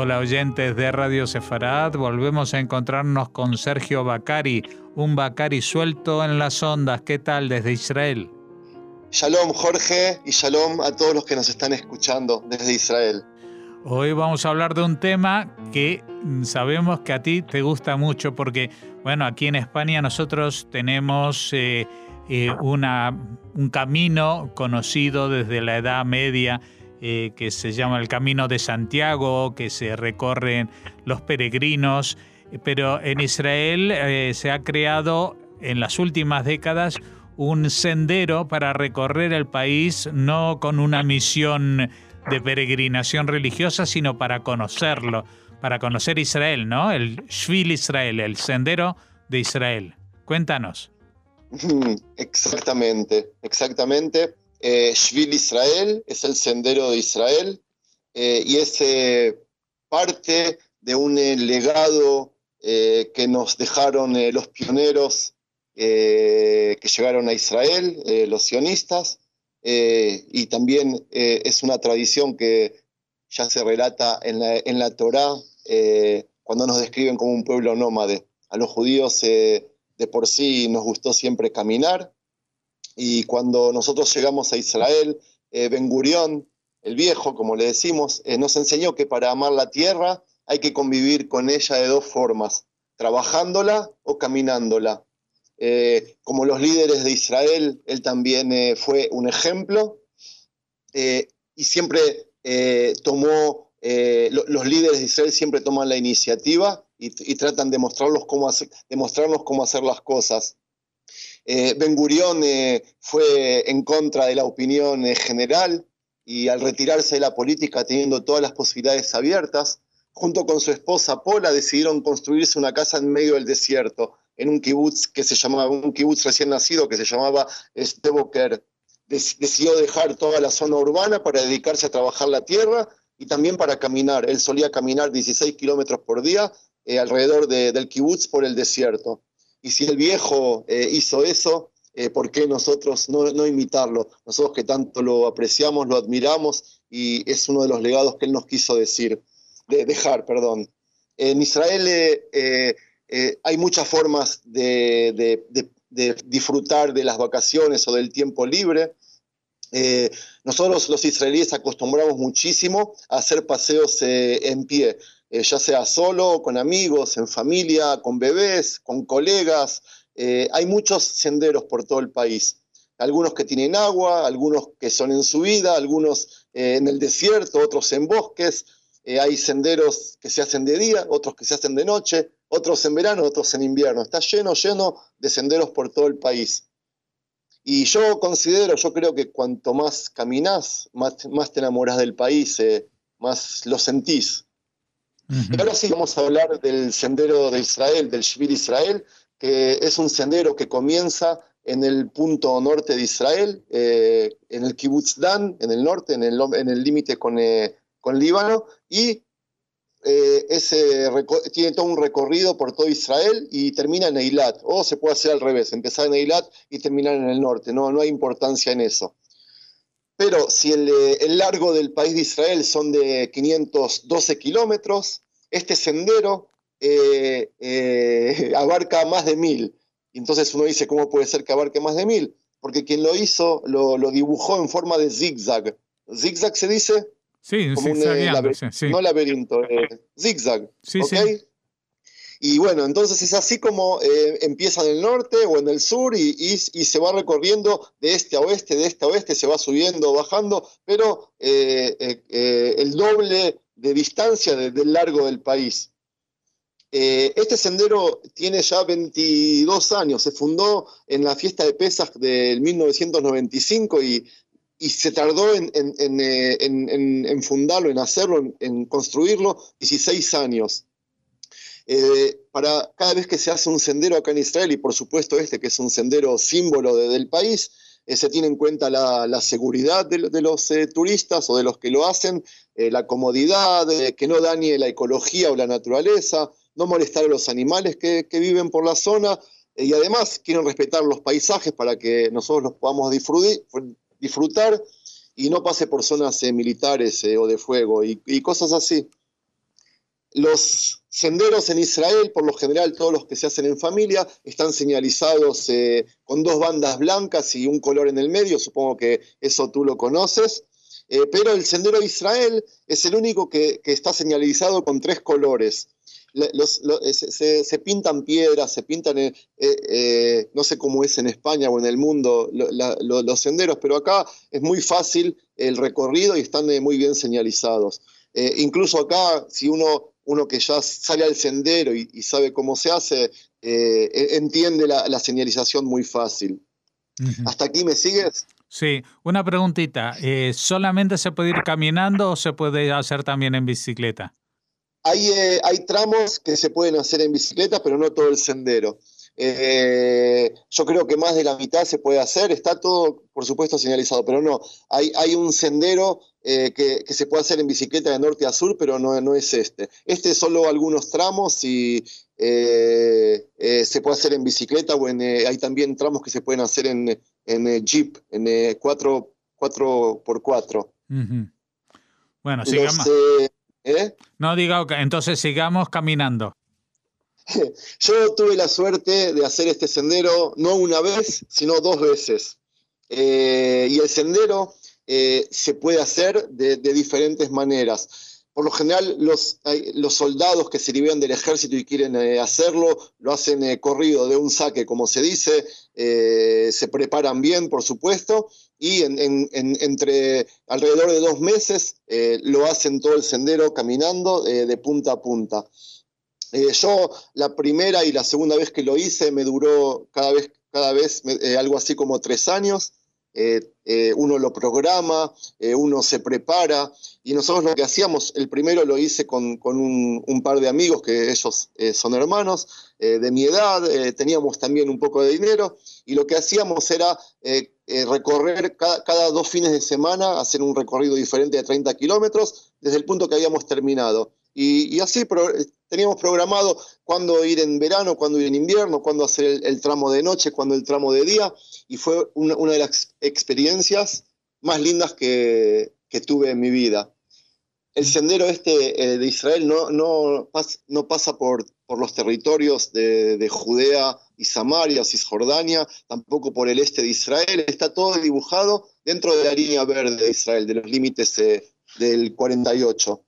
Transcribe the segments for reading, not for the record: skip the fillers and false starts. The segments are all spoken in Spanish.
Hola oyentes de Radio Sefarad, volvemos a encontrarnos con Sergio Bacari, un Bacari suelto en las ondas. ¿Qué tal desde Israel? Shalom Jorge y shalom a todos los que nos están escuchando desde Israel. Hoy vamos a hablar de un tema que sabemos que a ti te gusta mucho porque, bueno, aquí en España nosotros tenemos un camino conocido desde la Edad Media que se llama el Camino de Santiago, que se recorren los peregrinos, pero en Israel se ha creado en las últimas décadas un sendero para recorrer el país, no con una misión de peregrinación religiosa, sino para conocerlo, para conocer Israel, ¿no? El Shvil Israel, el sendero de Israel. Cuéntanos. Exactamente. Shvil Israel es el sendero de Israel y es parte de un legado que nos dejaron los pioneros que llegaron a Israel, los sionistas, y también es una tradición que ya se relata en la Torá cuando nos describen como un pueblo nómade. A los judíos de por sí nos gustó siempre caminar, y cuando nosotros llegamos a Israel, Ben Gurión, el viejo, como le decimos, nos enseñó que para amar la tierra hay que convivir con ella de dos formas, trabajándola o caminándola. Como los líderes de Israel, él también fue un ejemplo, y siempre los líderes de Israel siempre toman la iniciativa y tratan de mostrarnos cómo hacer las cosas. Ben Gurión fue en contra de la opinión general, y al retirarse de la política, teniendo todas las posibilidades abiertas, junto con su esposa Pola, decidieron construirse una casa en medio del desierto, en un kibutz un kibutz recién nacido que se llamaba Sde Boker. Decidió dejar toda la zona urbana para dedicarse a trabajar la tierra y también para caminar. Él solía caminar 16 kilómetros por día alrededor del kibutz por el desierto. Y si el viejo hizo eso, ¿por qué nosotros no imitarlo? Nosotros que tanto lo apreciamos, lo admiramos, y es uno de los legados que él nos quiso dejar. En Israel hay muchas formas de disfrutar de las vacaciones o del tiempo libre. Nosotros los israelíes acostumbramos muchísimo a hacer paseos en pie, ya sea solo, con amigos, en familia, con bebés, con colegas. Hay muchos senderos por todo el país, algunos que tienen agua, algunos que son en subida, algunos en el desierto, otros en bosques. Hay senderos que se hacen de día, otros que se hacen de noche, otros en verano, otros en invierno. Está lleno de senderos por todo el país. Y yo creo que cuanto más caminás, más te enamorás del país, más lo sentís. Uh-huh. Y ahora sí vamos a hablar del sendero de Israel, del Shvil Israel, que es un sendero que comienza en el punto norte de Israel, en el Kibutz Dan, en el norte, en el límite con Líbano, y tiene todo un recorrido por todo Israel y termina en Eilat, o se puede hacer al revés, empezar en Eilat y terminar en el norte. No hay importancia en eso. Pero si el largo del país de Israel son de 512 kilómetros, este sendero abarca más de 1000. Y entonces uno dice, ¿cómo puede ser que abarque más de 1000? Porque quien lo hizo lo dibujó en forma de zigzag. ¿Zigzag se dice? Sí, como sí. No laberinto, zigzag. Sí, ¿Okay? Sí. Y bueno, entonces es así como empieza en el norte o en el sur y se va recorriendo de este a oeste, se va subiendo, bajando, pero el doble de distancia del largo del país. Este sendero tiene ya 22 años, se fundó en la fiesta de Pesaj del 1995 y se tardó en fundarlo, en hacerlo, en construirlo, 16 años. Para cada vez que se hace un sendero acá en Israel, y por supuesto que es un sendero símbolo del país, se tiene en cuenta la seguridad de los turistas o de los que lo hacen, la comodidad, que no dañe la ecología o la naturaleza, no molestar a los animales que viven por la zona, y además quieren respetar los paisajes para que nosotros los podamos disfrutar y no pase por zonas militares o de fuego y cosas así. Los senderos en Israel, por lo general todos los que se hacen en familia, están señalizados con 2 bandas blancas y un color en el medio, supongo que eso tú lo conoces, pero el sendero de Israel es el único que está señalizado con 3 colores. Se pintan piedras, se pintan, no sé cómo es en España o en el mundo los senderos, pero acá es muy fácil el recorrido y están muy bien señalizados. Incluso acá, si uno que ya sale al sendero y sabe cómo se hace, entiende la señalización muy fácil. Ujú. ¿Hasta aquí me sigues? Sí, una preguntita. ¿Solamente se puede ir caminando o se puede hacer también en bicicleta? Hay tramos que se pueden hacer en bicicleta, pero no todo el sendero. Yo creo que más de la mitad se puede hacer, está todo, por supuesto, señalizado, pero no. Hay un sendero que se puede hacer en bicicleta de norte a sur, pero no es este. Este es solo algunos tramos y se puede hacer en bicicleta o hay también tramos que se pueden hacer en Jeep, en 4x4. Ujú. Bueno, Los, sigamos. ¿eh? No diga, ok, entonces sigamos caminando. Yo tuve la suerte de hacer este sendero no una vez, sino 2 veces. Y el sendero se puede hacer de diferentes maneras. Por lo general, los soldados que se liberan del ejército y quieren hacerlo, lo hacen corrido de un saque, como se dice, se preparan bien, por supuesto, y entre alrededor de 2 meses lo hacen todo el sendero caminando de punta a punta. Yo la primera y la segunda vez que lo hice me duró cada vez algo así como 3 años. Uno lo programa, uno se prepara y nosotros lo que hacíamos, el primero lo hice con un par de amigos que ellos son hermanos de mi edad, teníamos también un poco de dinero y lo que hacíamos era recorrer cada 2 fines de semana, hacer un recorrido diferente de 30 kilómetros desde el punto que habíamos terminado. Y así teníamos programado cuándo ir en verano, cuándo ir en invierno, cuándo hacer el tramo de noche, cuándo el tramo de día, y fue una de las experiencias más lindas que tuve en mi vida. El sendero de Israel no pasa por los territorios de Judea y Samaria, Cisjordania, tampoco por el este de Israel, está todo dibujado dentro de la línea verde de Israel, de los límites del 48.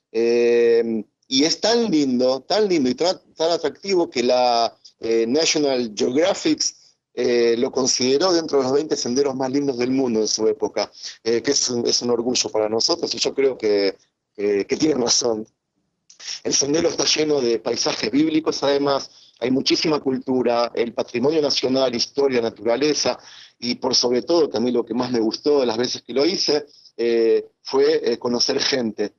Y es tan lindo y tan atractivo que la National Geographic lo consideró dentro de los 20 senderos más lindos del mundo en su época, que es un orgullo para nosotros y yo creo que tiene razón. El sendero está lleno de paisajes bíblicos, además hay muchísima cultura, el patrimonio nacional, historia, naturaleza y por sobre todo, que a mí lo que más me gustó de las veces que lo hice fue conocer gente.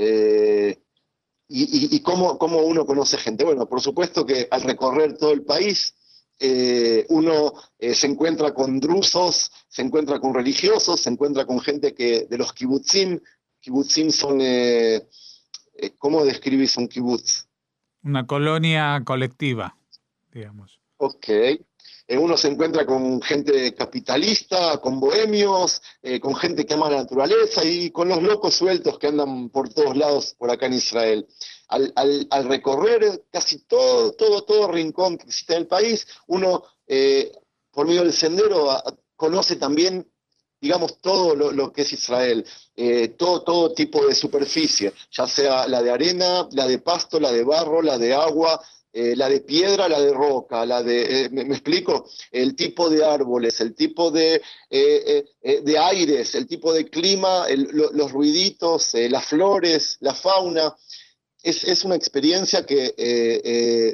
¿Y cómo uno conoce gente? Bueno, por supuesto que al recorrer todo el país, uno se encuentra con drusos, se encuentra con religiosos, se encuentra con gente de los kibutzim. Kibutzim son, ¿cómo describís un kibutz? Una colonia colectiva, digamos. Ok. Uno se encuentra con gente capitalista, con bohemios, con gente que ama la naturaleza y con los locos sueltos que andan por todos lados por acá en Israel. Al recorrer casi todo rincón que existe en el país, uno, por medio del sendero, conoce también, digamos, todo lo que es Israel, todo tipo de superficie, ya sea la de arena, la de pasto, la de barro, la de agua, la de piedra, la de roca, ¿me explico? El tipo de árboles, el tipo de aires, el tipo de clima, los ruiditos, las flores, la fauna. Es una experiencia que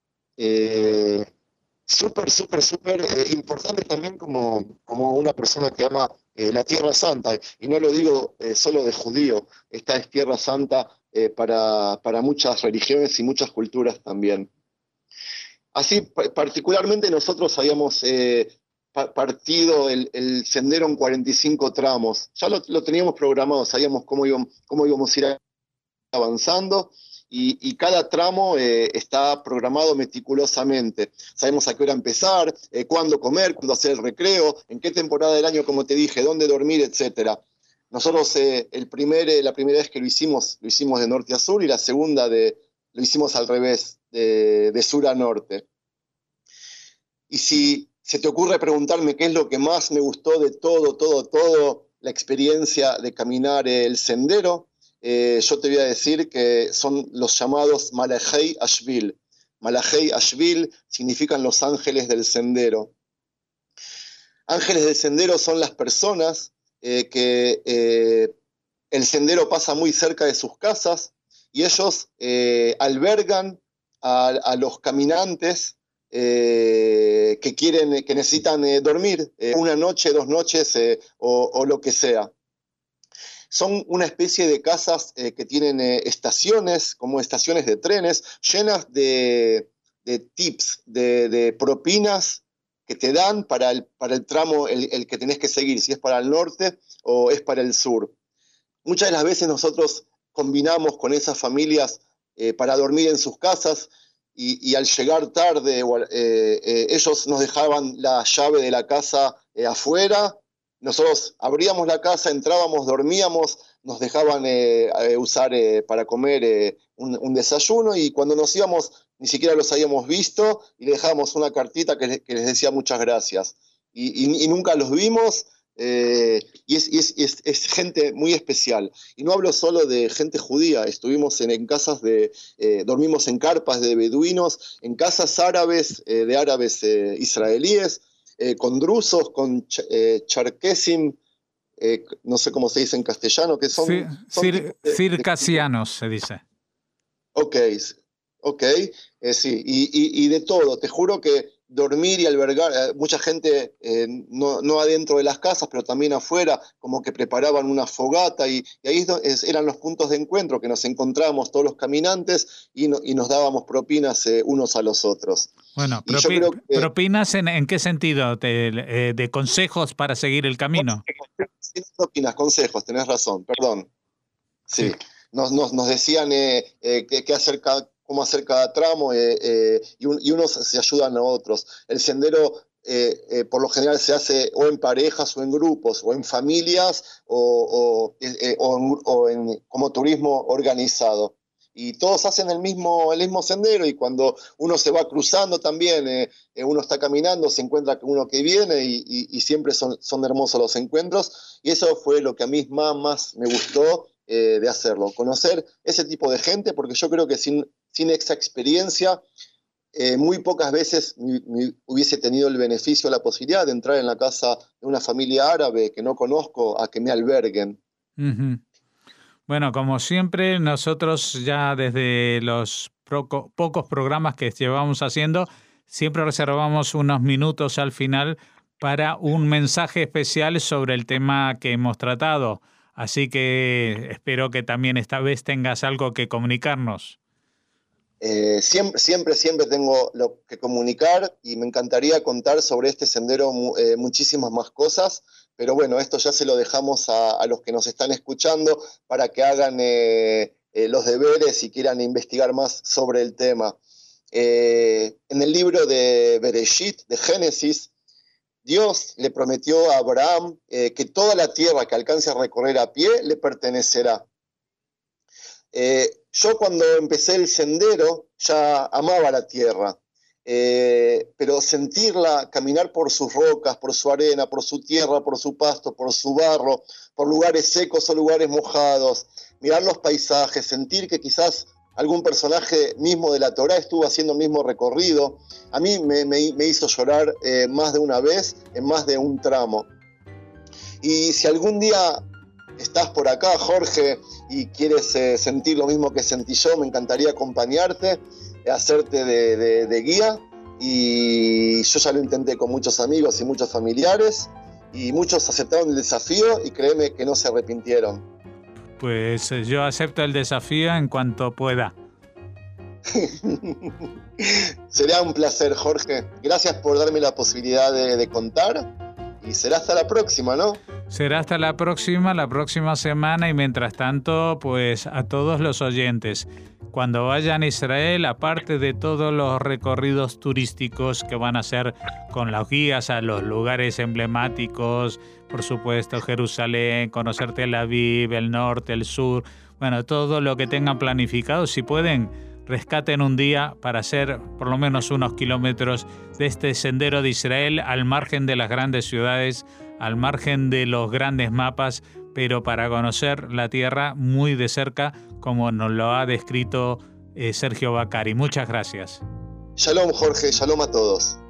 súper importante también como una persona que ama la Tierra Santa. Y no lo digo solo de judío, esta es Tierra Santa para muchas religiones y muchas culturas también. Así, particularmente nosotros habíamos partido el sendero en 45 tramos. Ya lo teníamos programado, sabíamos cómo íbamos a ir avanzando y cada tramo está programado meticulosamente. Sabemos a qué hora empezar, cuándo comer, cuándo hacer el recreo, en qué temporada del año, como te dije, dónde dormir, etcétera. Nosotros la primera vez que lo hicimos de norte a sur, y la segunda lo hicimos al revés, de sur a norte. Y si se te ocurre preguntarme qué es lo que más me gustó de todo la experiencia de caminar el sendero, yo te voy a decir que son los llamados Malachei Ashvil. Malachei Ashvil significan los ángeles del sendero. Ángeles del sendero son las personas que el sendero pasa muy cerca de sus casas y ellos albergan a los caminantes que necesitan dormir una noche, 2 noches o lo que sea. Son una especie de casas que tienen estaciones, como estaciones de trenes, llenas de tips, de propinas que te dan para el tramo el que tenés que seguir, si es para el norte o es para el sur. Muchas de las veces nosotros combinamos con esas familias para dormir en sus casas y al llegar tarde ellos nos dejaban la llave de la casa afuera. Nosotros abríamos la casa, entrábamos, dormíamos, nos dejaban usar para comer un desayuno, y cuando nos íbamos ni siquiera los habíamos visto y le dejábamos una cartita que les decía muchas gracias. Y nunca los vimos, y es gente muy especial. Y no hablo solo de gente judía, estuvimos en casas dormimos en carpas de beduinos, en casas árabes, de árabes israelíes, con drusos, con charquesim, no sé cómo se dice en castellano, que son circasianos, se dice. Ok, sí, y de todo. Te juro que dormir y albergar, mucha gente no adentro de las casas, pero también afuera, como que preparaban una fogata, y ahí eran los puntos de encuentro, que nos encontrábamos todos los caminantes y nos dábamos propinas unos a los otros. Bueno, ¿propinas en qué sentido? ¿De consejos para seguir el camino? Propinas, consejos, tenés razón, perdón. Sí. Nos decían qué hacer cómo hacer cada tramo, y unos se ayudan a otros. El sendero por lo general se hace o en parejas o en grupos o en familias o como turismo organizado. Y todos hacen el mismo sendero, y cuando uno se va cruzando también, uno está caminando, se encuentra con uno que viene, y siempre son hermosos los encuentros, y eso fue lo que a mí más me gustó de hacerlo, conocer ese tipo de gente, porque yo creo que sin esa experiencia muy pocas veces hubiese tenido el beneficio, la posibilidad de entrar en la casa de una familia árabe que no conozco, a que me alberguen. Uh-huh. Bueno, como siempre, nosotros ya desde los pocos programas que llevamos haciendo, siempre reservamos unos minutos al final para un mensaje especial sobre el tema que hemos tratado. Así que espero que también esta vez tengas algo que comunicarnos. Siempre tengo lo que comunicar, y me encantaría contar sobre este sendero muchísimas más cosas, pero bueno, esto ya se lo dejamos a los que nos están escuchando para que hagan los deberes y quieran investigar más sobre el tema. En el libro de Bereshit, de Génesis, Dios le prometió a Abraham que toda la tierra que alcance a recorrer a pie le pertenecerá. Yo cuando empecé el sendero ya amaba la tierra, pero sentirla, caminar por sus rocas, por su arena, por su tierra, por su pasto, por su barro, por lugares secos o lugares mojados, mirar los paisajes, sentir que quizás algún personaje mismo de la Torá estuvo haciendo el mismo recorrido, a mí me hizo llorar más de una vez, en más de un tramo. Y si algún día estás por acá, Jorge, y quieres sentir lo mismo que sentí yo, me encantaría acompañarte, hacerte de guía, y yo ya lo intenté con muchos amigos y muchos familiares, y muchos aceptaron el desafío, y créeme que no se arrepintieron. Pues yo acepto el desafío en cuanto pueda. Será un placer, Jorge. Gracias por darme la posibilidad de contar, y será hasta la próxima, ¿no? Será hasta la próxima semana, y mientras tanto, pues a todos los oyentes, cuando vayan a Israel, aparte de todos los recorridos turísticos que van a hacer con las guías a los lugares emblemáticos, por supuesto Jerusalén, conocer Tel Aviv, el norte, el sur, bueno, todo lo que tengan planificado, si pueden, rescaten un día para hacer por lo menos unos kilómetros de este sendero de Israel al margen de las grandes ciudades, al margen de los grandes mapas, pero para conocer la tierra muy de cerca, como nos lo ha descrito Sergio Baccari. Muchas gracias. Shalom, Jorge, shalom a todos.